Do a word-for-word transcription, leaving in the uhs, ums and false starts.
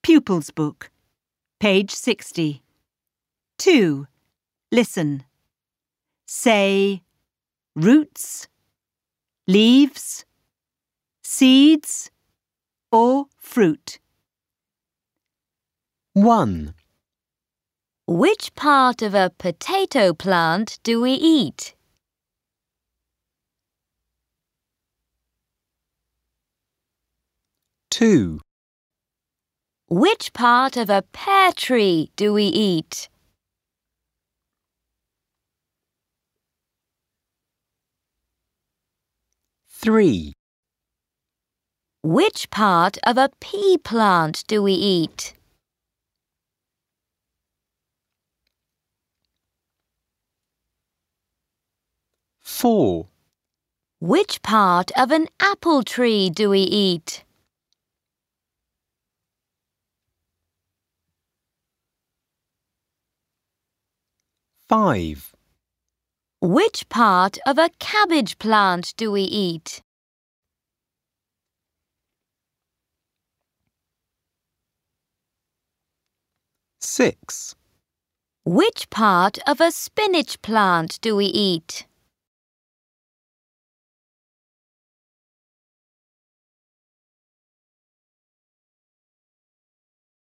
Pupils Book, page sixty. two. Listen. Say roots, leaves, seeds or fruit. one. Which part of a potato plant do we eat? two. Which part of a pear tree do we eat? three. Which part of a pea plant do we eat? four. Which part of an apple tree do we eat? five. Which part of a cabbage plant do we eat? six. Which part of a spinach plant do we eat?